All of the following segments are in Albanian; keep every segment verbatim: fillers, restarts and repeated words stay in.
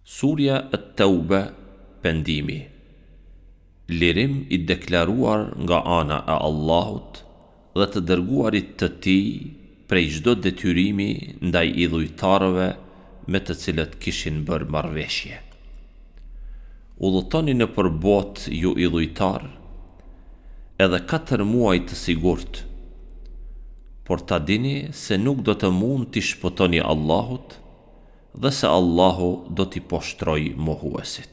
Surja At-Tauba, Pendimi. Lirim i deklaruar nga ana e Allahut dhe të dërguarit të tij prej çdo detyrimi ndaj idhujtarëve me të cilët kishin bërë marrëveshje. Udhëtoni nëpër botë ju idhujtar edhe katër muaj të sigurt, por ta dini se nuk do të mund t'i shpëtoni Allahut dhe se Allahu do t'i poshtroj mohuesit.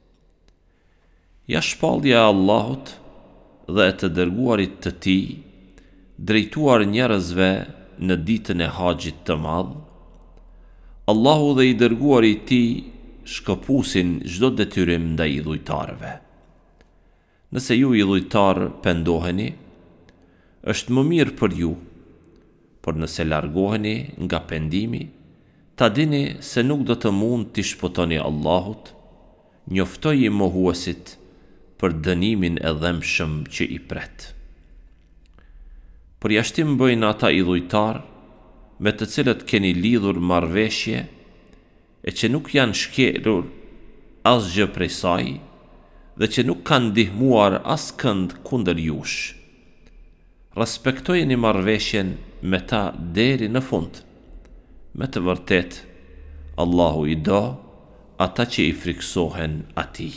Ja shpallja e Allahut dhe e të dërguarit të tij drejtuar njerëzve në ditën e haxhit të madh, Allahu dhe i dërguari i tij shkëpusin çdo detyrim ndaj idhujtarëve. Nëse ju idhujtar pendoheni, është më mirë për ju, por nëse largoheni nga pendimi, ta dini se nuk do të mund t'i shpëtoni Allahut, njoftoi mohuesit për dënimin e dhëmshëm që i pret. Përjashtim bëjnë ata idhujtar me të cilët keni lidhur marrëveshje e që nuk janë shkelur asgjë prej saj dhe që nuk kanë ndihmuar askënd kundër jush. Respektojeni marrëveshjen me ta deri në fund. Me të vërtet, Allahu i do ata që i friksohen atij.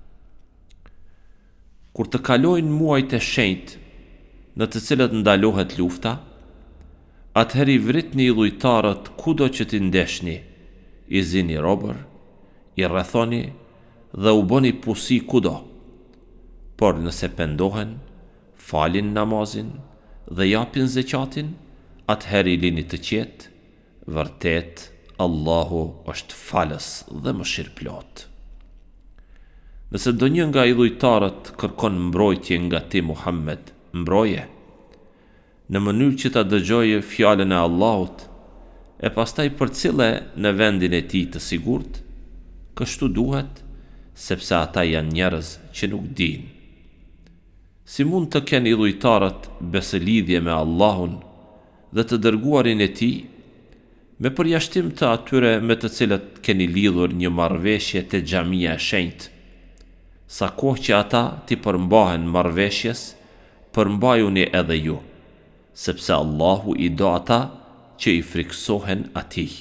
Kur të kalojnë muajt e shenjtë në të cilët ndalohet lufta, atëherë i vritni idhujtarët kudo që t'i ndeshni, i zini robër, i rrethoni dhe u bëni pusi kudo. Por nëse pendohen, falin namazin dhe japin zeqatin, atëherë i lini të qetë, vërtet Allahu është falës dhe mëshirëplot. Nëse ndonjë nga idhujtarët kërkon mbrojtje nga ti Muhammed, mbroje, në mënyrë që ta dëgjojë fjalën e Allahut, e pastaj përcille në vendin e tij të sigurt, kështu duhet, sepse ata janë njerëz që nuk dinë. Si mund të kenë idhujtarët besëlidhje me Allahun dhe të dërguarin e tij, me përjashtim të atyre me të cilët keni lidhur një marrëveshje te xhamia e shenjtë, sa kohë që ata ti përmbahen marrëveshjes, përmbajuni edhe ju, sepse Allahu i do ata që i friksohen atij.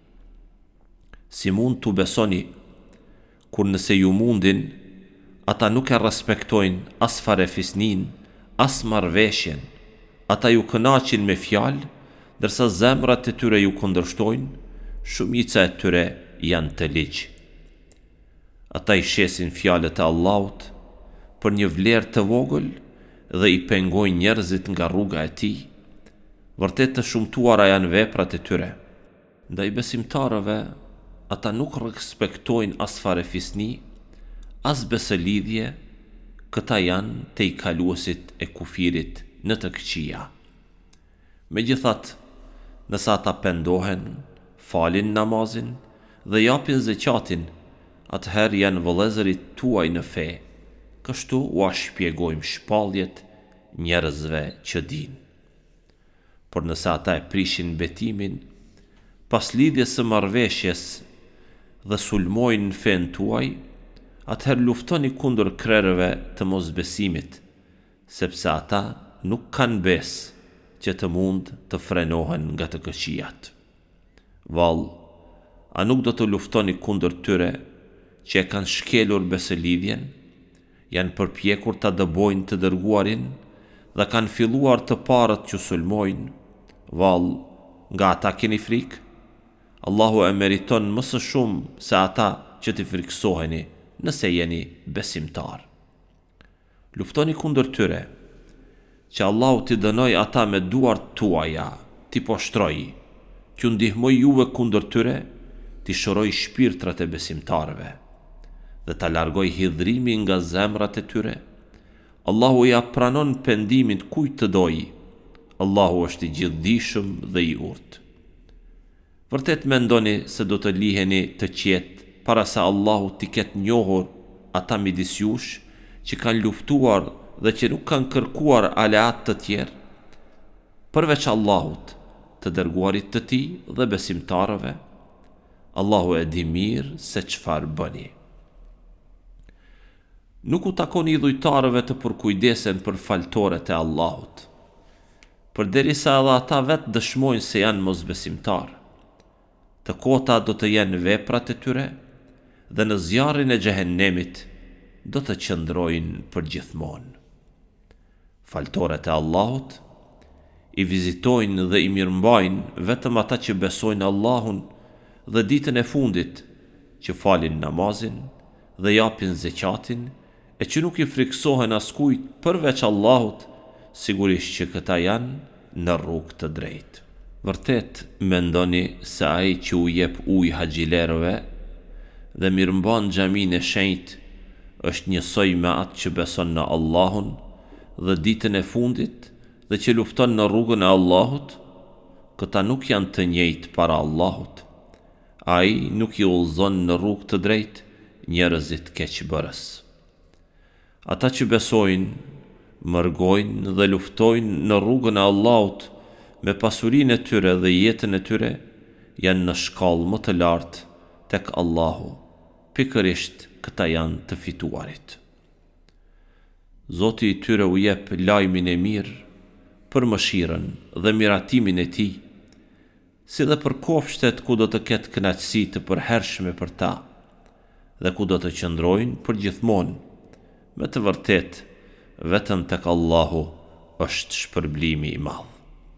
Si mund t'u besoni, kur nëse ju mundin, ata nuk e respektojnë as farefisnin, as marrëveshjen, ata ju kënaqin me fjalë, ndërsa zemrat e tyre ju kundërshtojnë, shumica e tyre janë të ligj. Ata i shesin fjalët e Allahut për një vlerë të vogël dhe i pengojnë njerëzit nga rruga e tij. Vërtet të shumtuara janë veprat e tyre. Ndaj besimtarëve, ata nuk respektojnë as farefisni, as besëlidhje, këta janë te i kaluesit e kufirit në të këqija. Megjithatë, nëse ata pendohen, falin namazin dhe japin zeqatin, atëherë janë vëllezërit tuaj në fe. Kështu u shpjegojmë shpalljet njerëzve që dinë. Por nëse ata e prishin betimin, pas lidhjes së marrëveshjes dhe sulmojnë fen tuaj, atëherë luftoni kundër krerëve të mosbesimit, sepse ata nuk kanë besë që të mund të frenohen nga të këqijat. Vallë, a nuk do të luftoni kundër tyre që e kanë shkelur besëlidhjen, janë përpjekur ta dëbojnë të dërguarin dhe kanë filluar të parët që sulmojnë? Vallë, nga ata keni frikë? Allahu e meriton më së shumë se ata që t'i friksoheni nëse jeni besimtar. Luftoni kundër tyre, që Allahu t'i dënoj ata me duart tuaja, t'i poshtroj, që ndihmoj juve kundër tyre, t'i shëroj shpirtrat e besimtarëve dhe ta largoj hidhrimin nga zemrat e tyre. Allahu ja pranon pendimin kujt të dojë. Allahu është i gjithdijshëm dhe i urtë. Vërtet mendoni se do të liheni të qetë para se Allahu t'i ketë njohur ata midis jush që kanë luftuar dhe që nuk kanë kërkuar aleat të tjerë, përveç Allahut, të dërguarit të tij dhe besimtarëve? Allahu e di mirë se çfarë bëni. Nuk u takon idhujtarëve të përkujdesen për faltoret e Allahut, përderisa edhe ata vetë dëshmojnë se janë mosbesimtarë. Të kota do të jenë veprat e tyre dhe në zjarrin e xhehenemit do të qëndrojnë për gjithmonë. Faltoret e Allahut i vizitojnë dhe i mirëmbajnë vetëm ata që besojnë Allahun dhe ditën e fundit, që falin namazin dhe japin zeqatin, e që nuk i friksohen askujt përveç Allahut, sigurisht që këta janë në rrugë të drejtë. Vërtet mendoni se ai që u jep ujë haxhilerëve dhe mirëmban xhaminë e shenjtë është njësoj me atë që beson në Allahun dhe ditën e fundit dhe që lufton në rrugën e Allahut? Këta nuk janë të njëjtë para Allahut. Ai nuk i udhëzon në rrugë të drejtë njerëzit keqbërës. Ata që besojnë, mërgojnë dhe luftojnë në rrugën e Allahut me pasurinë e tyre dhe jetën e tyre, janë në shkallë më të lartë tek Allahu. Pikërisht këta janë të fituarit. Zoti i tyre u jep lajmin e mirë për mëshirën dhe miratimin e tij, si dhe për kofshtet ku do të ketë kënaqësi të përhershme për ta dhe ku do të qëndrojnë për gjithmonë. Me të vërtet, vetëm tek Allahu është shpërblimi i madh.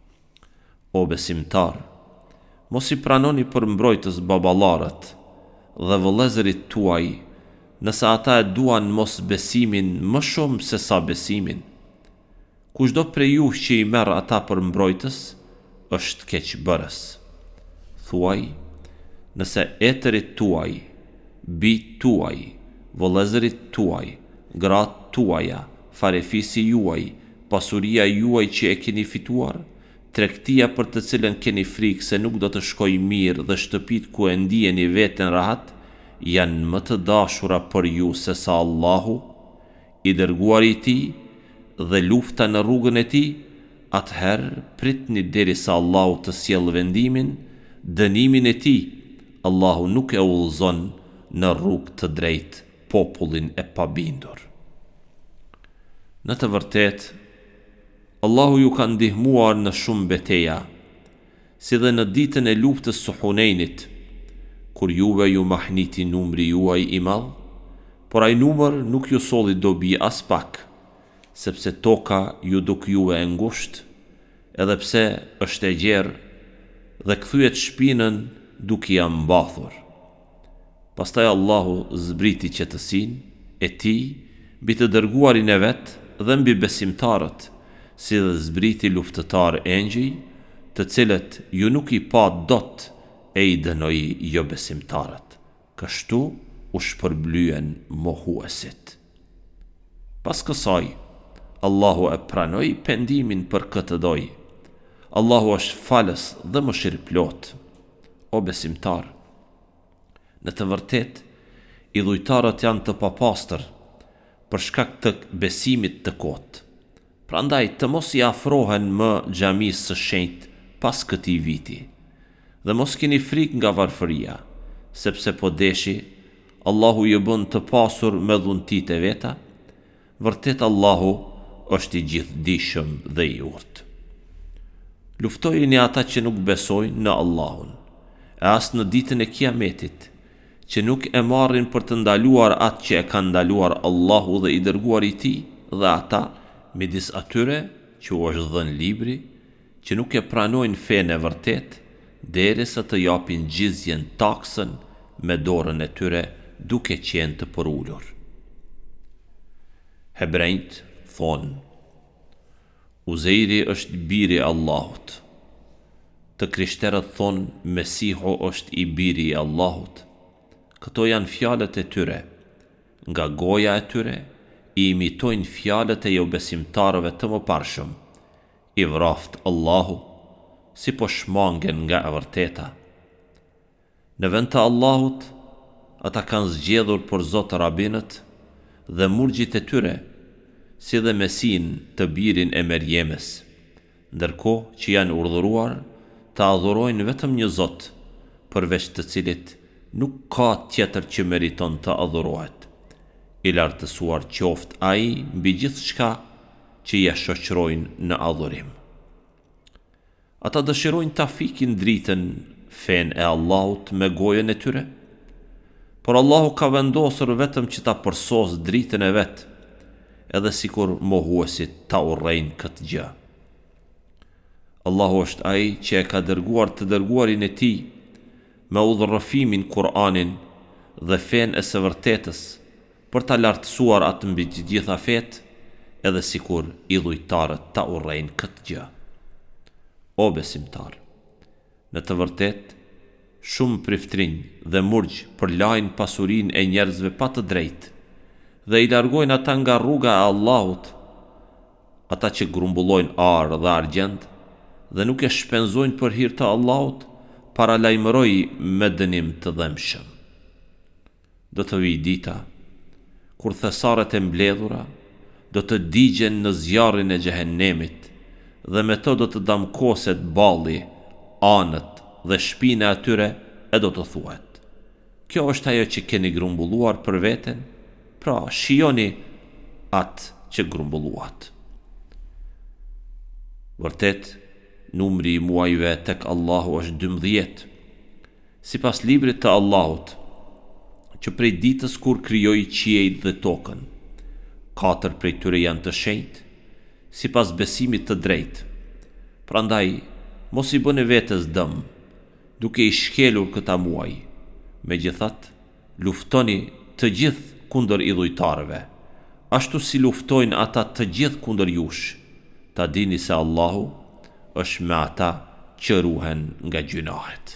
O besimtar, mos i pranoni për mbrojtës baballarët dhe vëllezërit tuaj, nëse ata e duan mos besimin më shumë se sa besimin. Kushdo prej jush që i merr ata për mbrojtës, është keqbërës. Thuaj, nëse etërit tuaj, bijt tuaj, vëllezërit tuaj, gratë tuaja, farefisi juaj, pasuria juaj që e keni fituar, tregtia për të cilën keni frikë se nuk do të shkojë mirë dhe shtëpitë ku e ndiheni veten rahat, janë më të dashura për ju se sa Allahu, i dërguari i tij dhe lufta në rrugën e tij. Atëherë pritni derisa Allahu të sjellë vendimin, dënimin e tij. Allahu nuk e udhëzon në rrugë të drejtë popullin e pabindur. Në të vërtetë, Allahu ju ka ndihmuar në shumë beteja, si dhe në ditën e luftës së Hunenit, kur juve ju mahniti numri juaj i madh, por ai numër nuk ju solli dobi as pak, sepse toka ju duk juve e ngushtë, edhe pse është e gjerë dhe kthyet shpinën duke ia mbathur. Pastaj Allahu zbriti qetësinë e tij mbi të dërguarin e vet dhe mbi besimtarët, si dhe zbriti luftëtar engjëj, të cilët ju nuk i pa dot e i dënoi jo besimtarët. Kështu u shpërblyen mohuesit. Pas kësaj, Allahu e pranoi pendimin për këtë doj. Allahu është falës dhe mëshirëplot. O besimtar, në të vërtetë, idhujtarët janë të papastër për shkak të besimit të kotë. Prandaj të mos i afrohen më xhamisë së shenjtë pas këtij viti, dhe mos keni frikë nga varfëria, sepse po deshi Allahu ju bën të pasur me dhuntit e veta. Vërtet Allahu është i gjithdijshëm dhe i urtë. Luftojini ata që nuk besojnë në Allahun, e as në ditën e Kiametit, që nuk e marrin për të ndaluar atë që e ka ndaluar Allahu dhe i dërguari i tij, dhe ata midis atyre që u është dhënë libri, që nuk e pranojnë fenë e vërtet, derisa të japin gjizjen, taksën me dorën e tyre, duke qenë të përulur. Hebrejt thonë, Uzeiri është biri i Allahut. Të krishterët thonë, Mesihu është i biri i Allahut. Këto janë fjalët e tyre. Nga goja e tyre i imitojnë fjalët e jo besimtarëve të mëparshëm. I vraft Allahu, si po shmangen nga e vërteta. Në vend të Allahut, ata kanë zgjedhur për Zot rabinët dhe murgjit e tyre, si dhe Mesin të birin e Merjemes, ndërkohë që janë urdhëruar të adhurojnë vetëm një Zot, përveç të cilit nuk ka tjetër që meriton të adhurohet. I lartësuar qoftë ai mbi gjithçka që ja shoqërojnë në adhurim. Ata dëshirojnë ta fikin dritën fen e Allahut me gojën e tyre, por Allahu ka vendosur vetëm që ta përsos dritën e vet, edhe sikur mohuesit ta urrejnë këtë gjë. Allahu është ai që e ka dërguar të dërguarin e tij me udhërrëfimin Kur'anin dhe fen e së vërtetës për ta lartësuar atë mbi të gjitha fetë, edhe sikur idhujtarët ta urrejnë këtë gjë. O besimtar, në të vërtetë, shumë priftrinj dhe murgj përlajnë pasurinë e njerëzve pa të drejtë dhe i largojnë ata nga rruga e Allahut, ata që grumbullojnë arë dhe argjend dhe nuk e shpenzojnë për hir të Allahut, para lajmëroj me dënim të dhëmshëm. Do të vijë dita kur thesaret e mbledhura do të digjen në zjarrin e xhehenemit dhe me to do të damkoset balli, anët dhe shpina e tyre, e do të thuhet: kjo është ajo që keni grumbulluar për veten, pra shijoni atë që grumbulluat. Vërtet, numri i muajve tek Allahu është dymbëdhjetë, sipas librit të Allahut, që prej ditës kur krijoi qiejt dhe tokën, katër prej tyre janë të shenjtë, sipas besimit të drejtë. Prandaj, mos i bëni vetes dëm, duke i shkelur këta muaj. Megjithatë, luftoni të gjithë kundër idhujtarëve, ashtu si luftojnë ata të gjithë kundër jush. Ta dini se Allahu është me ata që ruhen nga gjunahet.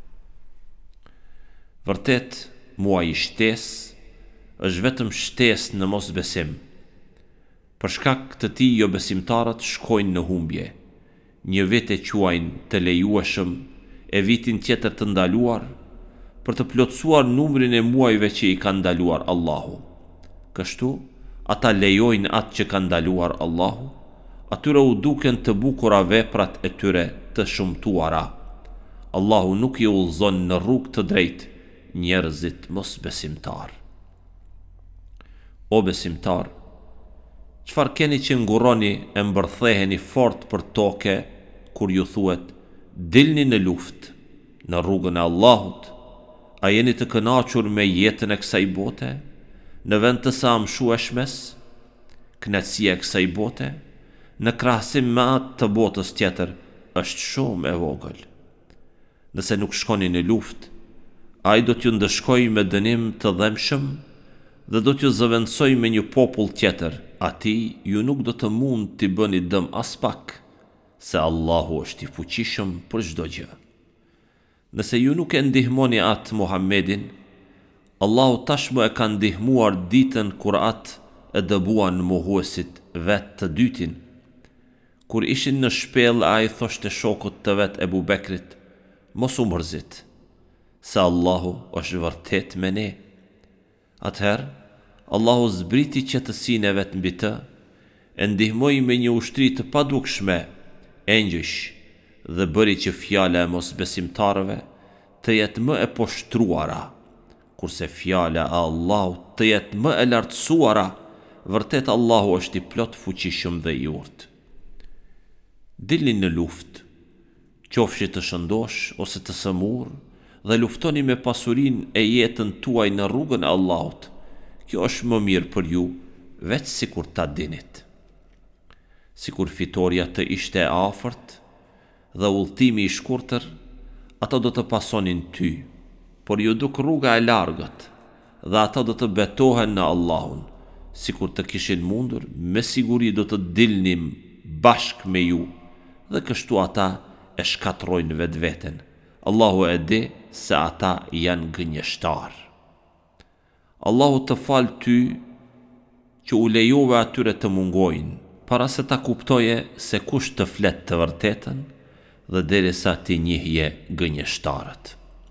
Vërtet, muaji i shtesë është vetëm shtesë në mosbesim. Për shkak të tij jo besimtarët shkojnë në humbje. Një vit e quajnë të lejueshëm, e vitin tjetër të ndaluar, për të plotësuar numrin e muajve që i ka ndaluar Allahu. Kështu, ata lejojnë atë që ka ndaluar Allahu, atyre u duken të bukura veprat e tyre të shumtuara. Allahu nuk i udhëzon në rrugë të drejtë njerëzit mos besimtar. O besimtar, çfarë keni që ngurroni e mbërtheheni fort për toke kur ju thuhet: dilni në luftë në rrugën e Allahut? A jeni të kënaqur me jetën e kësaj bote, në vend të sa mshueshmes? Kënaqësia e kësaj bote në krahasim me atë të botës tjetër është shumë e vogël. Nëse nuk shkoni në luftë, ai do t'ju ndëshkojë me dënim të dhëmshëm dhe do t'ju zëvendësoj me një popull tjetër. Atij ju nuk do të mund t'i bëni dëm as pak, se Allahu është i fuqishëm për çdo gjë. Nëse ju nuk e ndihmoni atë Muhammedin, Allahu tashmë e ka ndihmuar ditën kur atë e dëbuan mohuesit vetë të dytin. Kur ishin në shpellë, ai thoshte shokut të vet Ebu Bekrit: mos u mërzit, se Allahu është vërtet me ne. Atëherë, Allahu zbriti qetësinë e vet mbi të, e ndihmoi me një ushtri të padukshme, engjësh, dhe bëri që fjala e mosbesimtarëve të jetë më e poshtruara, kurse fjala e Allahut të jetë më e lartësuara. Vërtet Allahu është i plot fuqishëm dhe i urtë. Dilni në luftë, qofshi të shëndosh ose të sëmur, dhe luftoni me pasurinë e jetën tuaj në rrugën e Allahut. Kjo është më mirë për ju, veç sikur ta dinit. Sikur fitoria të ishte e afërt dhe udhëtimi i shkurtër, ata do të pasonin ty, por ju duk rruga e largët, dhe ata do të betohen në Allahun. Sikur të kishin mundur, me siguri do të dilnim bashk me ju, dhe kështu ata e shkatrojnë vetveten. Allahu e di se ata janë gënjeshtar. Allahu të falë ty që u lejove atyre të mungojnë, para se ta kuptoje se kush të flet të vërtetën dhe derisa ti njihje gënjeshtarët.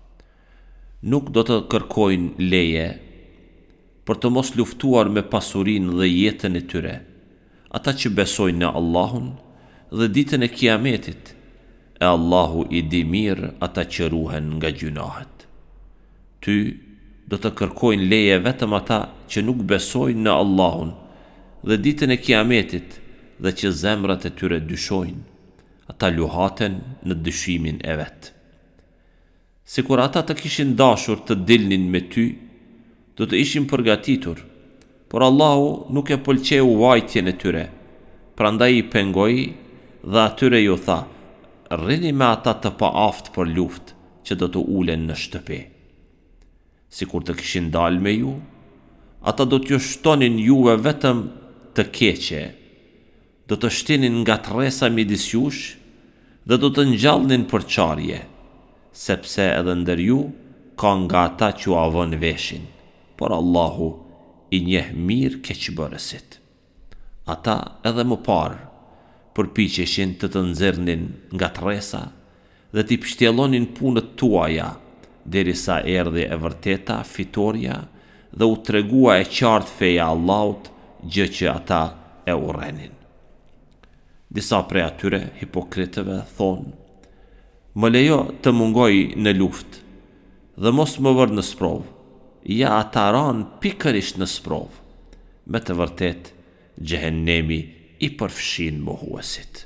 Nuk do të kërkojnë leje për të mos luftuar me pasurinë dhe jetën e tyre, ata që besojnë në Allahun dhe ditën e Kiametit, e Allahu i di mirë ata që ruhen nga gjunahet. Ty do të kërkojnë leje vetëm ata që nuk besojnë në Allahun dhe ditën e Kiametit dhe që zemrat e tyre dyshojnë. Ata luhaten në dyshimin e vet. Sikur ata të kishin dashur të dilnin me ty, do të ishin përgatitur, por Allahu nuk e pëlqeu vajtjen e tyre. Prandaj i pengoi dhe atyre ju tha: rrini me ata të paaft për luftë që do të ulen në shtëpi. Sikur të kishin dalë me ju, ata do t'ju shtonin juve vetëm të keqe, do të shtinin nga tresa midis jush dhe do të ngjallnin për qarje, sepse edhe ndër ju ka nga ata që u avën veshin, por Allahu i njeh mirë keqbërësit. Ata edhe më parë përpiqeshin të të nxjerrnin nga tresa dhe t'i pështjellonin punët tuaja, derisa erdhi e vërteta fitoria dhe u tregua e qartë feja Allahut, gjë që ata e urrenin. Disa prej atyre hipokritëve thonë: më lejo të mungoj në luftë dhe mos më vër në sprov. Ja, ata ranë pikërisht në sprov. Me të vërtet, xhehenemi i përfshin mohuesit.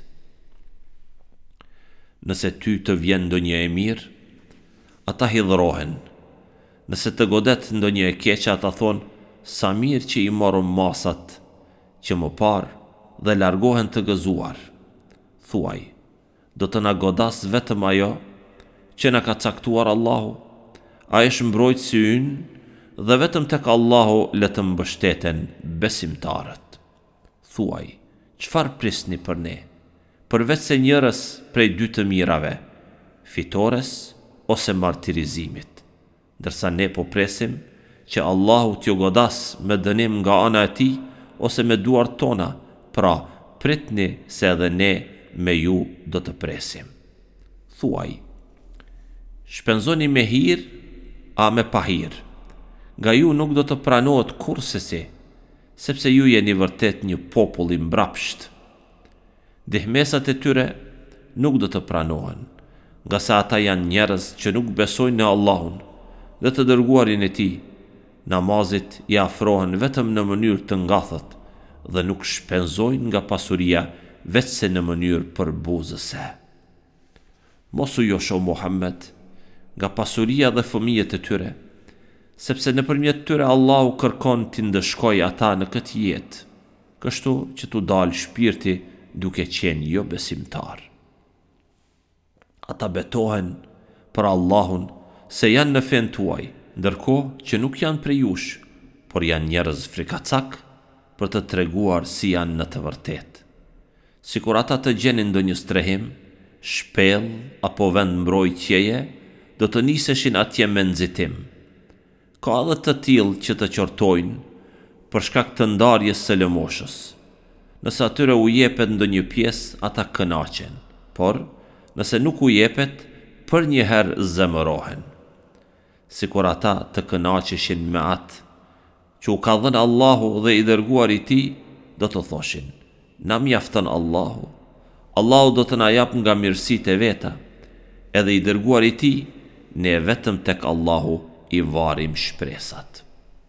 Nëse ty të vjen ndonjë e mirë, ata hidhrohen. Nëse të godet ndonjë e keqe, ata thonë: sa mirë që i morëm masat që më parë dhe largohen të gëzuar. Thuaj: do të na godas vetëm ajo që na ka caktuar Allahu? Ai është mbrojtësi ynë dhe vetëm tek Allahu le të mbështeten besimtarët. Thuaj: çfarë prisni për ne, përveç se njërës prej dy të mirave, fitores ose martirizimit, ndërsa ne po presim që Allahu t'ju godas me dënim nga ana e tij ose me duart tona, pra pritni se edhe ne me ju do të presim. Thuaj: shpenzoni me hir a me pahir, nga ju nuk do të pranohet kurrësi, sepse ju jeni vërtet një popull i mbrapsht. Dihmesat e tyre nuk do të pranohen, nga sa ata janë njerëz që nuk besojnë në Allahun dhe të dërguarin e tij. Namazit i afrohen vetëm në mënyrë të ngathët dhe nuk shpenzojnë nga pasuria vetëse në mënyrë përbuzëse. Mos u josho Muhammed nga pasuria dhe fëmijët e tyre, sepse nëpërmjet tyre Allahu kërkon t'i ndëshkoj ata në këtë jetë, kështu që t'u dalë shpirti duke qenë jo besimtar. Ata betohen për Allahun se janë në fen tuaj, ndërkohë që nuk janë prej jush, por janë njerëz frikacak për të treguar si janë në të vërtetë. Sikur ata të gjenin ndonjë strehim, shpellë apo vend mbrojtjeje, do të niseshin atje me nxitim. Ka edhe të tillë që të qortojnë për shkak të ndarjes së lëmoshës. Nëse atyre u jepet ndonjë pjesë, ata kënaqen, por nëse nuk u jepet, për një herë zemërohen. Sikur ata të kënaqeshin me atë që u ka dhënë Allahu dhe i dërguari i tij, do të thoshin: na mjafton Allahu. Allahu do të na jap nga mirësitë e veta, edhe i dërguari i tij, ne vetëm tek Allahu i varim shpresat.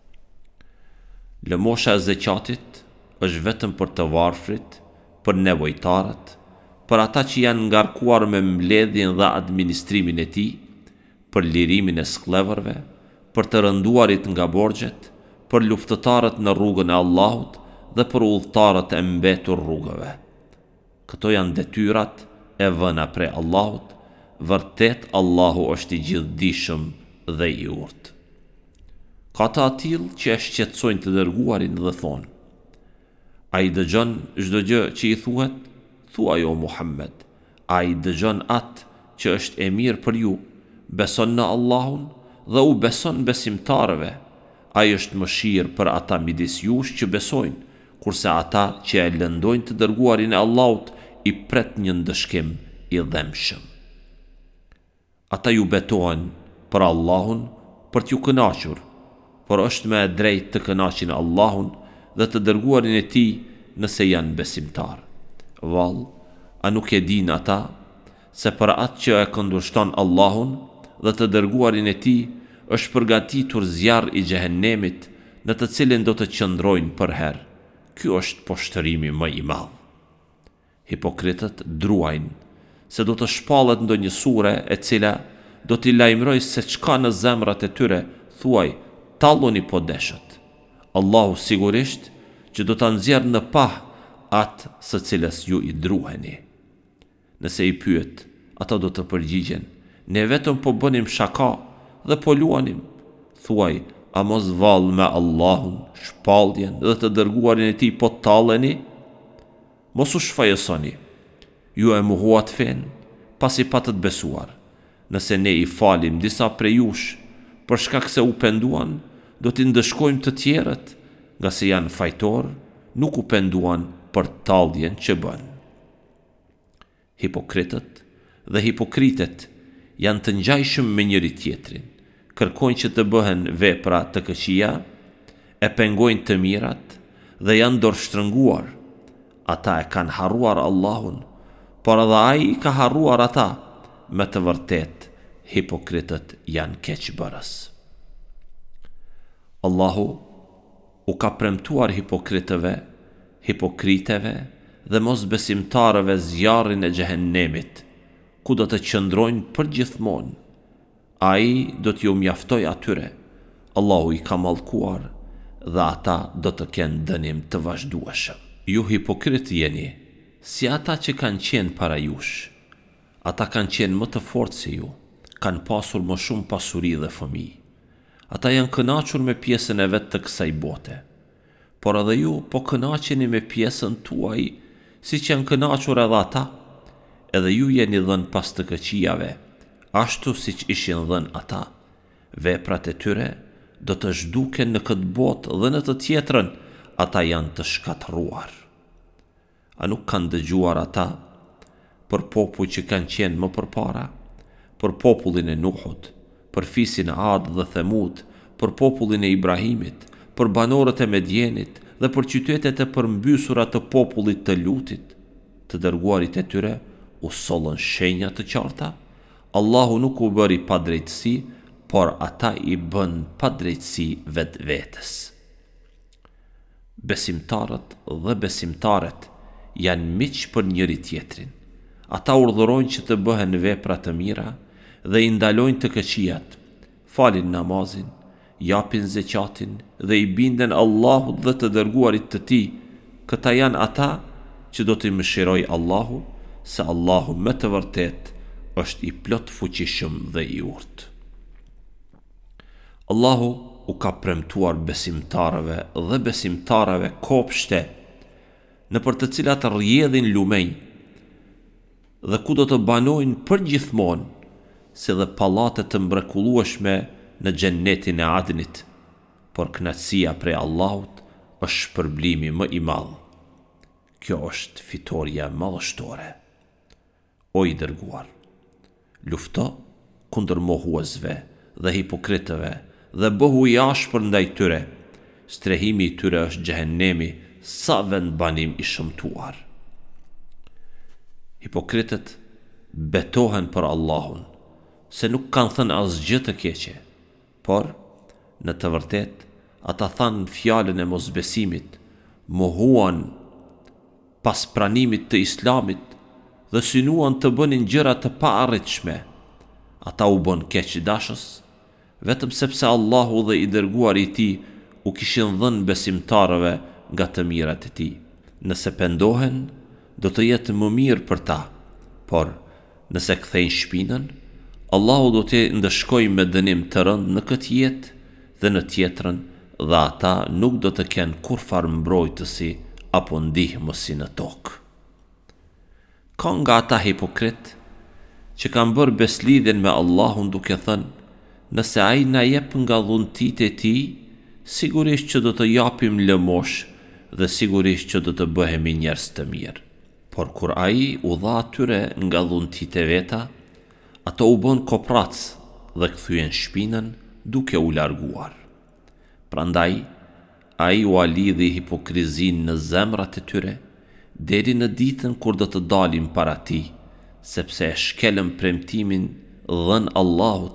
Lëmosha e zeqatit është vetëm për të varfrit, për nevojtarët, për ata që janë ngarkuar me mbledhjen dhe administrimin e tij, për lirimin e skllëvërve, për të rënduarit nga borxhet, për luftëtarët në rrugën e Allahut dhe për udhëtarët e mbetur rrugëve. Këto janë detyrat e vëna prej Allahut, vërtet Allahu është i gjithdijshëm dhe i urtë. Ka të atill që e shqetësojnë të dërguarin dhe thonë: a i dëgjon çdo gjë që i thuhet? Thuaj o Muhammed: a i dëgjon atë që është e mirë për ju? Beson në Allahun dhe u beson besimtarëve. Ai është mëshirë për ata midis jush që besojnë, kurse ata që e lëndojnë të dërguarin e Allahut i pret një ndëshkim i dhemshëm. Ata ju betohen për Allahun për t'ju kënaqur, por është më e drejtë të kënaqin Allahun dhe të dërguarin e tij nëse janë besimtar. Vallë, a nuk e din ata se për atë që e kundërshton Allahun dhe të dërguarin e tij është përgatitur zjarr i xhehenemit në të cilin do të qëndrojnë për herë. Ky është poshtërimi më i madh. Hipokritët druajnë se do të shpallet ndonjë sure e cila do t'i lajmëroj se çka në zemrat e tyre, thuaj, talluni po deshët. Allahu sigurisht që do ta nxjerrë në pah atë së cilës ju i druheni. Nëse i pyet, ata do të përgjigjen, ne vetëm po bënim shaka dhe po luanim. Thuaj, a mos vallë me Allahun, shpalljen dhe të dërguarin e tij po talleni? Mos u shfaqësoni. Ju e mohuat fen, pasi patët besuar. Nëse ne i falim disa prej jush, për shkak se u penduan, do t'i ndëshkojmë të tjerët, nga se janë fajtor, nuk u penduan për talljen që bën. Hipokritët dhe hipokritet janë të ngjajshëm me njëri tjetrin, kërkojnë që të bëhen vepra të këqija, e pengojnë të mirat dhe janë dorështrënguar. Ata e kanë harruar Allahun, por edhe ai i ka harruar ata. Me të vërtet, hipokritët janë keqbërës. Allahu u ka premtuar hipokritëve, hipokriteve dhe mosbesimtarëve zjarrin e xhehenemit, ku do të qëndrojnë përgjithmonë. Ai do t'ju mjaftoj atyre. Allahu i ka mallkuar dhe ata do të kenë dënim të vazhdueshëm. Ju hipokrit jeni, si ata që kanë qenë para jush. Ata kanë qenë më të fortë se ju, kanë pasur më shumë pasuri dhe fëmijë. Ata janë kënaqur me pjesën e vetë të kësaj bote, por edhe ju po kënaqeni me pjesën tuaj, siç janë kënaqur edhe ata. Edhe ju jeni dhënë pas të këqijave, ashtu siç ishin dhënë ata. Veprat e tyre do të zhduken në këtë botë dhe në të tjetrën, ata janë të shkatëruar. A nuk kanë dëgjuar ata për popull që kanë qenë më përpara, për popullin e Nuhut, për fisin e Ad dhe Themud, për popullin e Ibrahimit, për banorët e Medjenit dhe për qytetet e përmbysura të popullit të Lutit. Të dërguarit e tyre u sollën shenja të qarta. Allahu nuk u bëri pa drejtësi, por ata i bën pa drejtësi vetë vetës. Besimtarët dhe besimtaret janë miq për njëri tjetrin. Ata urdhërojnë që të bëhen vepra të mira dhe i ndalojnë të këqijat, falin namazin, japin zeqatin dhe i binden Allahut dhe të dërguarit të tij. Këta janë ata që do t'i mëshiroj Allahu, se Allahu me të vërtet është i plot fuqishëm dhe i urtë. Allahu u ka premtuar besimtarëve dhe besimtarëve kopshte në për të cilat rrjedhin lumej dhe ku do të banojnë përgjithmonë, si dhe pallate të mrekullueshme në xhennetin e Adnit, por kënaqësia prej Allahut është shpërblimi më i madh. Kjo është fitoria madhështore. O i dërguar, lufto kundër mohuesve dhe hipokritëve dhe bëhu i ashpër ndaj tyre. Strehimi i tyre është xhehenemi, sa vend banim i shëmtuar. Hipokritët betohen për Allahun, se nuk kanë thënë asgjë të keqe, por në të vërtet ata thanë fjalën e mosbesimit, mohuan pas pranimit të Islamit dhe synuan të bënin gjëra të paarritshme. Ata u bën keqdashës vetëm sepse Allahu dhe i dërguar i tij u kishin dhënë besimtarëve nga të mirat e tij. Nëse pendohen, do të jetë më mirë për ta, por nëse kthejnë shpinën, Allahu do t'i ndëshkojë me dënim të rënd në këtë jetë dhe në tjetrën, dhe ata nuk do të kenë kurfar mbrojtësi apo ndihmësi në tokë. Ka nga ata hipokrit që kanë bërë beslidhjen me Allahun duke thënë, nëse ai na jep nga dhuntitë e tij, sigurisht që do të japim lëmosh dhe sigurisht që do të bëhemi njerëz të mirë. Por kur ai u dha atyre nga dhuntitë e veta, ato u bën koprac dhe kthyen shpinën duke u larguar. Prandaj, ai u alidhi hipokrizin në zemrat e tyre, deri në ditën kur do të dalin para tij, sepse e shkelën premtimin dhën Allahut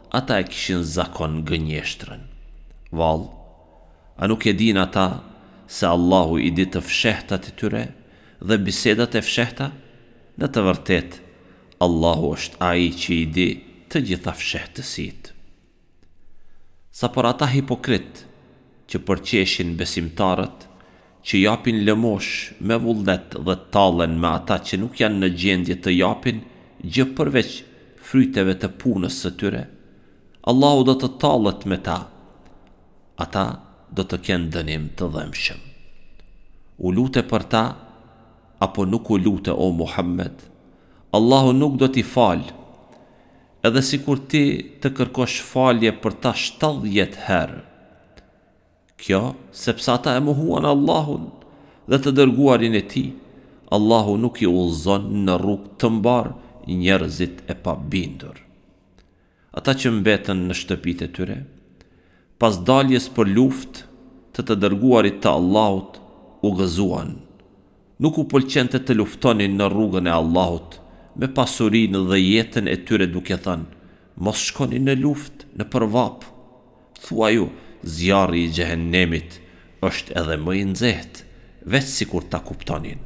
ata e kishin zakon gënjeshtrën. Val, a nuk e din ata se Allahu i di të fshehtat e tyre dhe bisedat e fshehta? Në të vërtet, Allahu është ai që i di të gjitha fshehtësitë. Sa për ata hipokrit që përqeshin besimtarët, që japin lëmosh me vullnet dhe tallen me ata që nuk janë në gjendje të japin gjë përveç fryteve të punës së tyre, Allahu do të tallet me ta. Ata do të kenë dënim të dhëmshëm. U lute për ta, apo nuk u lute o Muhammed, Allahu nuk do t'i falë, edhe si kur ti të kërkosh falje për ta shtatdhjetë herë. Kjo, sepse ata e mohuan Allahun dhe të dërguarin e tij, Allahu nuk i udhëzon në rrugë të mbar njerëzit e pabindur. Ata që mbetën në shtëpitë e tyre, pas daljes për luftë të të dërguarit të Allahut, u gëzuan. Nuk u pëlqente të luftonin në rrugën e Allahut me pasurinë dhe jetën e tyre duke thënë: mos shkoni në luftë në përvap. Thua ju, zjarri i xhehenemit është edhe më i nxehtë, veç sikur ta kuptonin.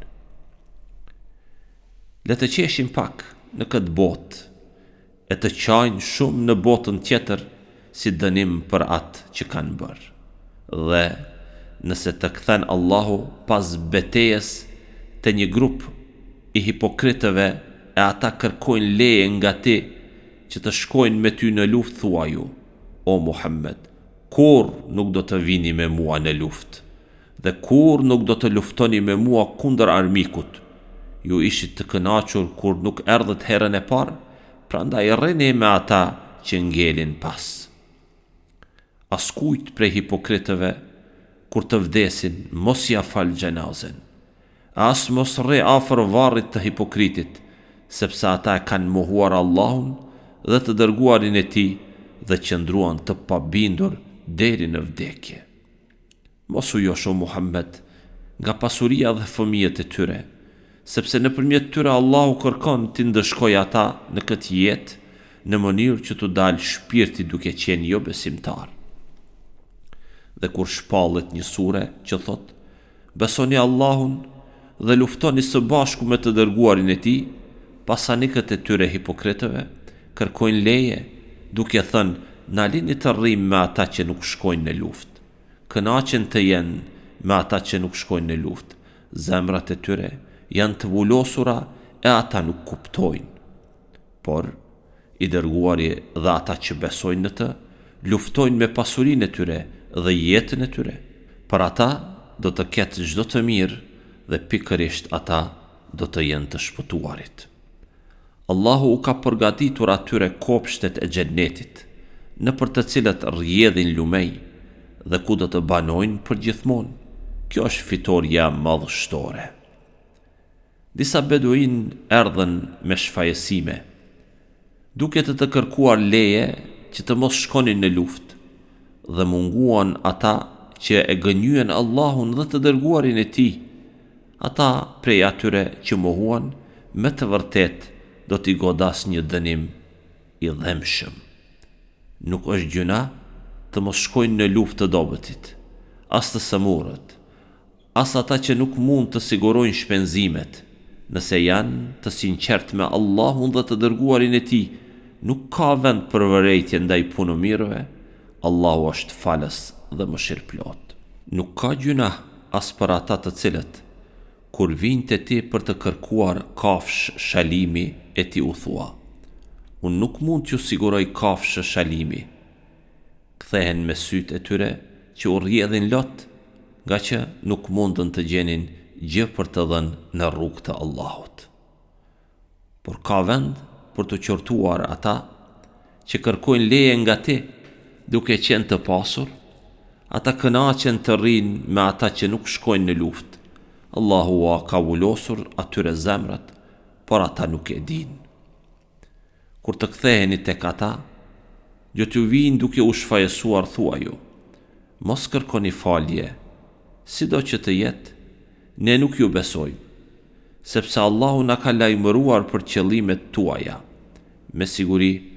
Le të qeshim pak në këtë botë e të qajnë shumë në botën tjetër si dënim për atë që kanë bërë. Dhe nëse të kthen Allahu pas betejës të një grup i hipokritëve e ata kërkojnë leje nga ti që të shkojnë me ty në luftë, thua ju, o Muhammed, kur nuk do të vini me mua në luftë, dhe kur nuk do të luftoni me mua kundër armikut. Ju ishit të kënaqur kur nuk erdhët herën e parë, prandaj rrini me ata që ngelin pas. Askujt prej hipokritëve, kur të vdesin, mos ja fal xhenazën. As mos rri afër varrit të hipokritit, sepse ata e kanë mohuar Allahun dhe të dërguarin e tij dhe qëndruan të pabindur deri në vdekje. Mos u josh o Muhammed nga pasuria dhe fëmijët e tyre, sepse nëpërmjet tyre Allahu kërkon t'i ndëshkojë ata në këtë jetë në mënyrë që t'u dalë shpirti duke qenë jo besimtar. Dhe kur shpallet një sure që thot: besoni Allahun dhe luftoni së bashku me të dërguarin e tij, pasanikët e tyre hipokritëve kërkojnë leje, duke thënë: na lini të rrim me ata që nuk shkojnë në luftë. Kënaqen të jenë me ata që nuk shkojnë në luftë. Zemrat e tyre janë të vullosura e ata nuk kuptojnë. Por i dërguari dhe ata që besojnë në të, luftojnë me pasurinë e tyre dhe jetën e tyre. Për ata do të ketë çdo të mirë dhe pikërisht ata do të jenë të shpëtuarit. Allahu u ka përgatitur atyre kopshtet e xhennetit, në për të cilët rrjedhin lumej dhe ku do të banojnë për gjithmonë. Kjo është fitoria madhështore. Disa beduin erdhen me shfaqësime, duke të të kërkuar leje që të mos shkonin në luftë, dhe munguan ata që e gënjyen Allahun dhe të dërguarin e tij. Ata prej atyre që mohuan, me të vërtet do t'i godas një dënim i dhëmshëm. Nuk është gjuna të mos shkojnë në luftë të dobëtit, as të sëmurët, as ata që nuk mund të sigurojnë shpenzimet, nëse janë të sinqert me Allahun dhe të dërguarin e tij. Nuk ka vend për vërejtje ndaj punëmirëve. Allahu është falës dhe mëshirëplot. Nuk ka gjuna as për ata të cilët, kur vinë te ti për të kërkuar kafshë shalimi, e ti u thua: unë nuk mund t'ju siguroj kafshë shalimi. Kthehen me sytë e tyre që u rrjedhin lot, nga që nuk mundën të gjenin gjë për të dhënë në rrugë të Allahut. Por ka vend për të qortuar ata që kërkojnë leje nga ti, duke qenë të pasur. Ata kënaqen të rrinë me ata që nuk shkojnë në luftë. Allahu a ka vullosur atyre zemrat, por ata nuk e dinë. Kur të ktheheni tek ata, do t'ju vinë duke u shfaqësuar, thua ju: mos kërkoni falje, sido që të jetë, ne nuk ju besojmë, sepse Allahu na ka lajmëruar për qëllimet tuaja. Me siguri,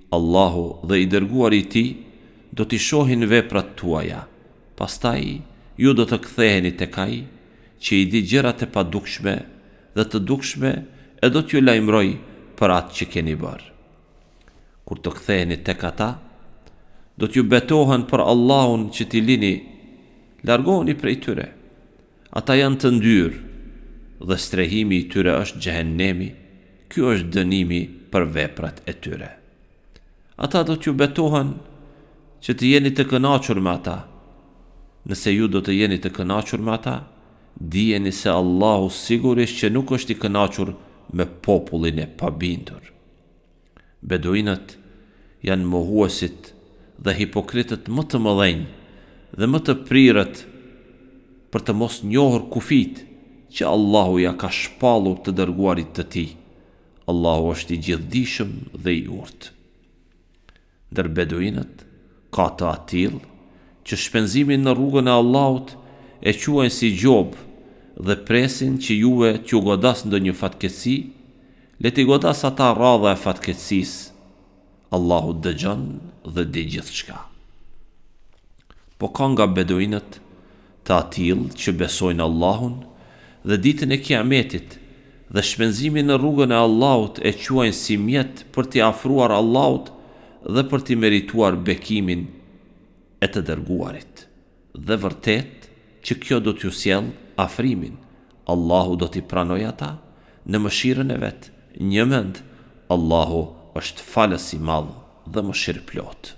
Allahu dhe i dërguari i tij do t'i shohin veprat tuaja, pastaj ju do të ktheheni tek ai që i di gjërat e padukshme dhe të dukshme e do t'ju lajmëroj për atë që keni bërë. Kur të ktheheni tek ata, do t'ju betohen për Allahun që t'i lini, largohuni prej tyre. Ata janë të ndyrë dhe strehimi i tyre është xhehenemi. Ky është dënimi për veprat e tyre. Ata do t'ju betohen që të jeni të kënaqur me ata. Nëse ju do të jeni të kënaqur me ata, dijeni se Allahu sigurisht që nuk është i kënaqur me popullin e pabindur. Beduinët janë mohuesit dhe hipokritët më të mëdhenj dhe më të prirët për të mos njohur kufit që Allahu ja ka shpallur të dërguarit të tij. Allahu është i gjithdijshëm dhe i urtë. Ndër beduinët ka të atill që shpenzimin në rrugën e Allahut e quajnë si gjobë dhe presin që juve t'ju godas ndonjë fatkeqësi, le t'i godas ata radha e fatkeqësisë. Allahu dëgjon dhe di gjithçka. Po ka nga beduinët të atill që besojnë Allahun dhe ditën e Kiametit dhe shpenzimin në rrugën e Allahut e quajnë si mjet për t'i afruar Allahut dhe për t'i merituar bekimin e të dërguarit. Dhe vërtet që kjo do t'ju sjell afrimin. Allahu do t'i pranoj ata në mëshirën e vet. Një mend, Allahu është falës i madh dhe mëshirëplot.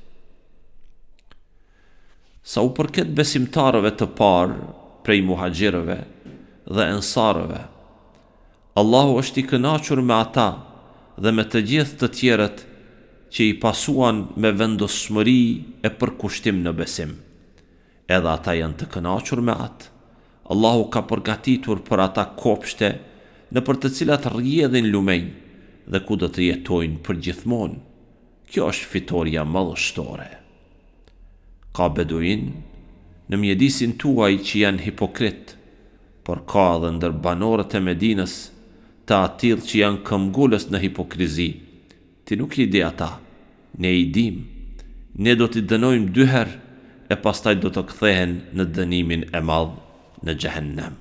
Sa u përket besimtarëve të parë prej muhaxhirëve dhe ensarëve, Allahu është i kënaqur me ata dhe me të gjithë të tjerët që i pasuan me vendosmëri e përkushtim në besim. Edhe ata janë të kënaqur me atë. Allahu ka përgatitur për ata kopshte në për të cilat rrjedhin lumenj dhe ku do të jetojnë përgjithmonë. Kjo është fitoria madhështore. Ka beduin në mjedisin tuaj që janë hipokrit, por ka edhe ndër banorët e Medinës të atill që janë këmbgulës në hipokrizi. Ti nuk i di ata, ne i dim. Ne do t'i dënojmë dy herë e pastaj do të kthehen në dënimin e madh në xhehenem.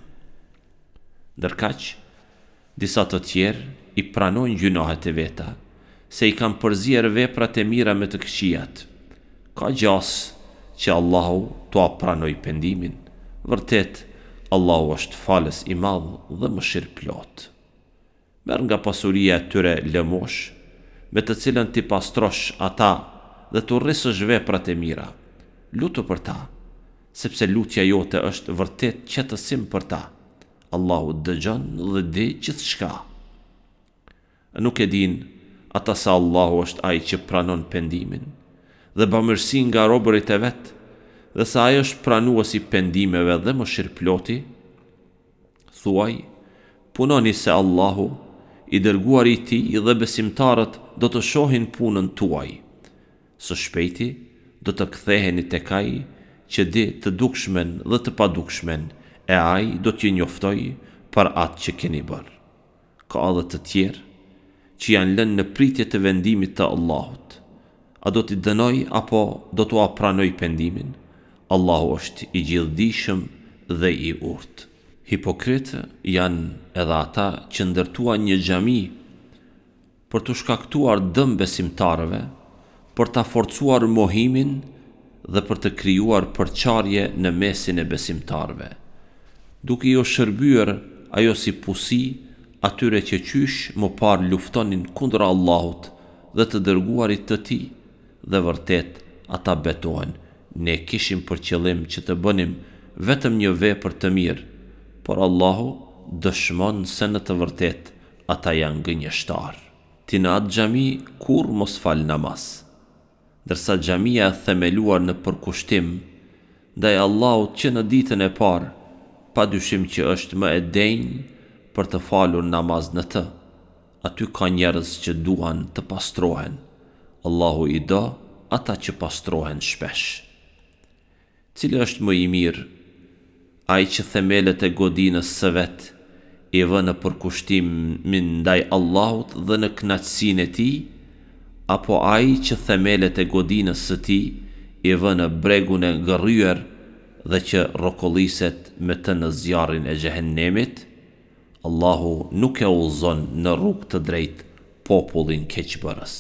Ndërkaq, disa të tjerë i pranojnë gjunohet e veta, se i kanë përzier veprat e mira me të këqijat. Ka gjas që Allahu t'u pranoj pendimin. Vërtet, Allahu është falës i madh dhe mëshirëplot. Merr nga pasuria e tyre lëmosh, me të cilën ti pastrosh ata dhe t'u rrisësh veprat e mira. Lutu për ta, sepse lutja jote është vërtet qetësim për ta. Allahu dëgjon dhe di gjithçka. Nuk e din ata se Allahu është ai që pranon pendimin dhe bamirësi nga robërit e vet, dhe se ai është pranues i pendimeve dhe mëshirëploti. Thuaj, punoni se Allahu, i dërguari i tij dhe besimtarët do të shohin punën tuaj. Së shpejti do të ktheheni tek ai që di të dukshmen dhe të padukshmen, e ai do t'ju njoftoj për atë që keni bërë. Ka edhe të tjerë që janë lënë në pritje të vendimit të Allahut. A do t'i dënoj apo do t'u pranoj pendimin? Allahu është i gjithdijshëm dhe i urtë. Hipokritë janë edhe ata që ndërtuan një xhami për të shkaktuar dëm besimtarëve, për ta forcuar mohimin dhe për të krijuar përçarje në mesin e besimtarëve, duke ju shërbyer ajo si pusi atyre që qysh më parë luftonin kundër Allahut dhe të dërguarit të tij, dhe vërtet ata betohen, ne kishim për qëllim që të bënim vetëm një vepër të mirë, por Allahu dëshmon se në të vërtet ata janë gënjeshtar. Ti në atë xhami kur mos fal namaz, ndërsa xhamia e themeluar në përkushtim ndaj Allahut që në ditën e parë, pa dyshim që është më e denjë për të falur namaz në të. Aty ka njerëz që duan të pastrohen. Allahu i do ata që pastrohen shpesh. Cili është më i mirë? Ai që themelet e godinës së vet i vë në përkushtimin ndaj Allahut dhe në kënaqësinë e tij, apo ai që themelet e godinës së tij i vë në bregun e gërryer dhe që rokolliset me të në zjarrin e xhehenemit? Allahu nuk e udhëzon në rrugë të drejtë popullin keqbërës.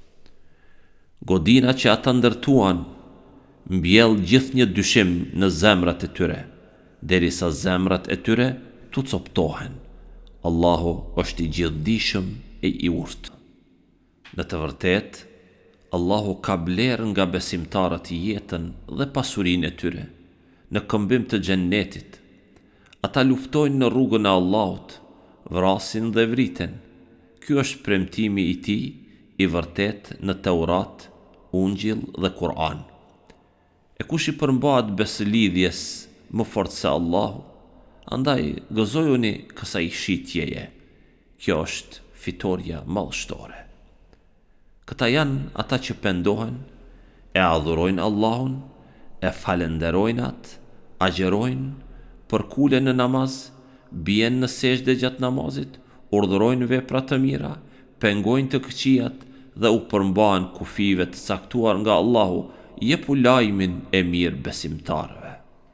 Godina që ata ndërtuan mbjell gjithnjë dyshim në zemrat e tyre, derisa zemrat e tyre tu coptohen. Allahu është i gjithdijshëm e i urtë. Në të vërtetë, Allahu ka blerë nga besimtarët jetën dhe pasurinë e tyre në këmbim të xhennetit. Ata luftojnë në rrugën e Allahut, vrasin dhe vriten. Ky është premtimi i tij i vërtet në Teurat, Ungjil dhe Kur'an. E kush i përmbahet beslidhjes më fort se Allahu, andaj gëzojuni kësaj shitjeje. Kjo është fitoria madhështore. Këta janë ata që pendohen, e adhurojnë Allahun, e falenderojnë atë, agjerojnë, përkulen në namaz, bien në sejdë gjatë namazit, urdhërojnë vepra të mira, pengojnë të këqijat dhe u përmbahen kufive të caktuar nga Allahu, jepu lajmin e mirë besimtarëve.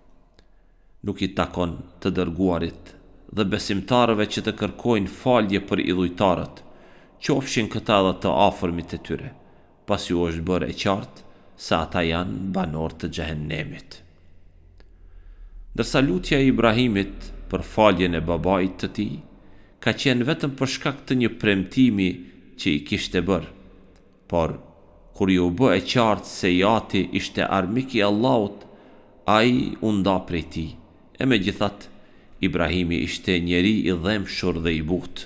Nuk i takon të dërguarit dhe besimtarëve që të kërkojnë falje për idhujtarët, qofshin këta dhe të afërmit e tyre, pasi u është bërë e qartë se ata janë banor të xhehenemit. Ndërsa lutja e Ibrahimit për faljen e babait të tij ka qenë vetëm për shkak të një premtimi që i kishte bërë, por kur ju bë e qartë se jati ishte armik i Allahut, ai u nda prej tij, e megjithatë Ibrahimi ishte njeri i dhemshur dhe i butë.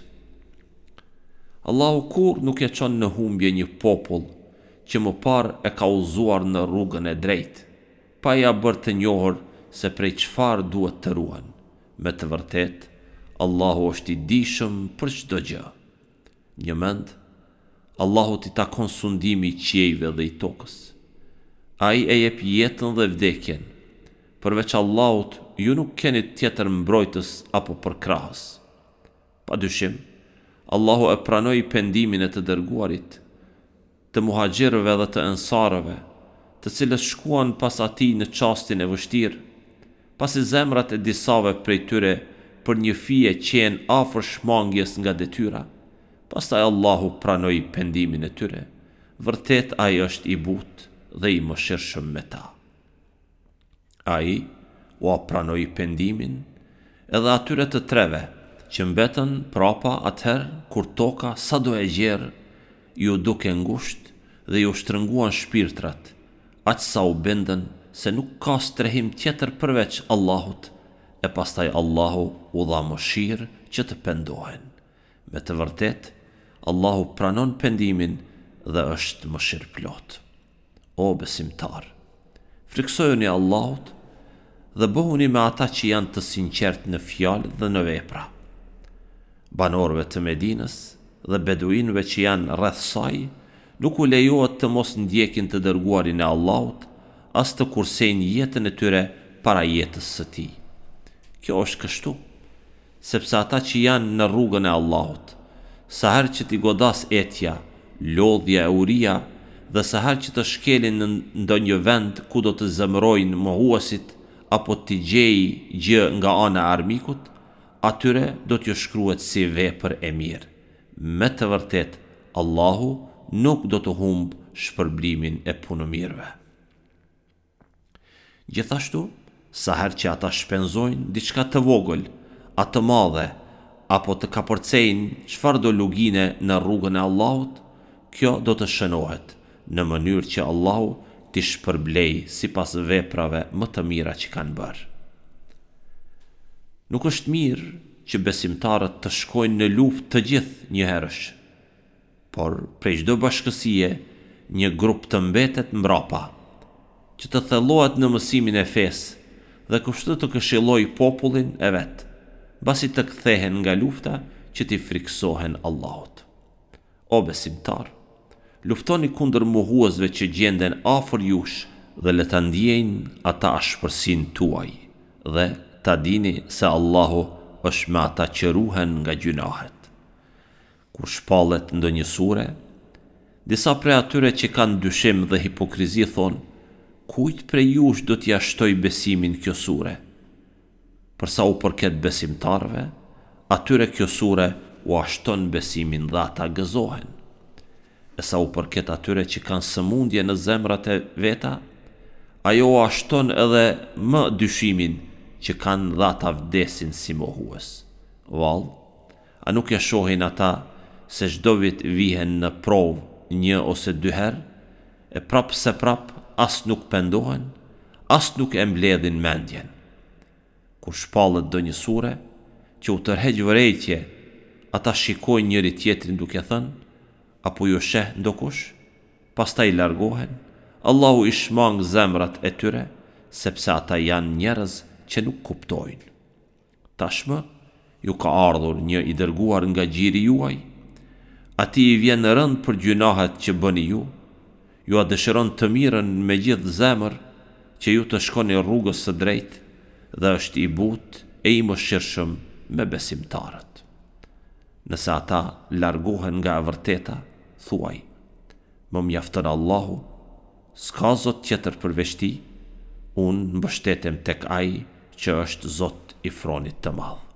Allahu kur nuk e çon në humbje një popull që më parë e ka udhëzuar në rrugën e drejtë, pa ia bërë të njohur se prej çfarë duhet të ruhen. Me të vërtetë, Allahu është i dijshëm për çdo gjë. Një mend, Allahut i takon sundimi i qiejve dhe i tokës. Ai e jep jetën dhe vdekjen. Përveç Allahut, ju nuk keni tjetër mbrojtës apo përkrahës. Padyshim, Allahu e pranoi pendimin e të dërguarit, të muhaxhirëve dhe të ensarëve, të cilët shkuan pas atij në çastin e vështirë, pasi zemrat e disave prej tyre për një fije qenë afër shmangjes nga detyra. Pastaj Allahu pranoi pendimin e tyre. Vërtet ai është i butë dhe i mëshirshëm me ta. Ai u pranoi pendimin edhe atyre të treve që mbetën prapa atëherë kur toka sado e gjerë ju duke ngushtë dhe ju shtrënguan shpirtrat, aq sa u bindën se nuk ka strehim tjetër përveç Allahut, e pastaj Allahu u dha mëshirë që të pendohen. Me të vërtetë, Allahu pranon pendimin dhe është mëshirëplot. O besimtar, friksojuni Allahut dhe bëhuni me ata që janë të sinqert në fjalë dhe në vepra. Banorëve të Medinës dhe beduinëve që janë rreth saj nuk u lejohet të mos ndjekin të dërguarin e Allahut, as të kursejnë jetën e tyre para jetës së tij. Kjo është kështu, sepse ata që janë në rrugën e Allahut, sa herë që t'i godas etja, lodhja e uria, dhe sa herë që të shkelin në ndonjë vend ku do të zemërojnë mohuesit apo t'i gjejë gjë nga ana e armikut, atyre do t'ju shkruhet si vepër e mirë. Me të vërtetë, Allahu nuk do të humbë shpërblimin e punëmirëve. Gjithashtu, sa herë që ata shpenzojnë diçka të vogël, atë madhe, apo të kapërcejnë çfarë do lugine në rrugën e Allahut, kjo do të shënohet në mënyrë që Allahu t'i shpërblej sipas veprave më të mira që kanë bërë. Nuk është mirë që besimtarët të shkojnë në luftë të gjithë njëherësh, por prej çdo bashkësie një grup të mbetet mbrapa, që të thellohet në mësimin e fesë dhe kështu të këshilloj popullin e vet, mbasi të kthehen nga lufta që t'i friksohen Allahut. O besimtar, luftoni kundër mohuesve që gjenden afër jush dhe le ta ndjejnë ata ashpërsinë tuaj dhe ta dini se Allahu është me ata që ruhen nga gjunahet. Kur shpallet ndonjë sure, Disa prej atyre që kanë dyshim dhe hipokrizi thonë, kujt prej jush do t'ja shtoj besimin kjo sure? Përsa u përket besimtarve, atyre kjo sure u ashton besimin dhe ata gëzohen. E sa u përket atyre që kanë sëmundje në zemrat e veta, ajo u ashton edhe më dyshimin që kanë dhe ata vdesin si mohues. Val, a nuk e shohin ata se çdo vit vihen në provë një ose dy herë, e prap se prap as nuk pendohen, as nuk e mbledhin mendjen. Kur shpallet do një sure, që u tërheq vërejtje, ata shikojnë njëri tjetrin duke thënë, apo ju sheh ndokush, pastaj largohen, Allahu i shmang zemrat e tyre, sepse ata janë njerëz që nuk kuptojnë. Tashmë, ju ka ardhur një i dërguar nga gjiri juaj, ati i vjen rënd për gjunahet që bëni ju, ju a dëshiron të mirën me gjithë zemër, që ju të shkoni rrugës së drejtë, dhe është i butë e i mëshirshëm me besimtarët. Nëse ata largohen nga e vërteta, thuaj, më mjafton Allahu, s'ka zot tjetër përveç tij, unë mbështetem tek ai që është Zot i Fronit të Madh.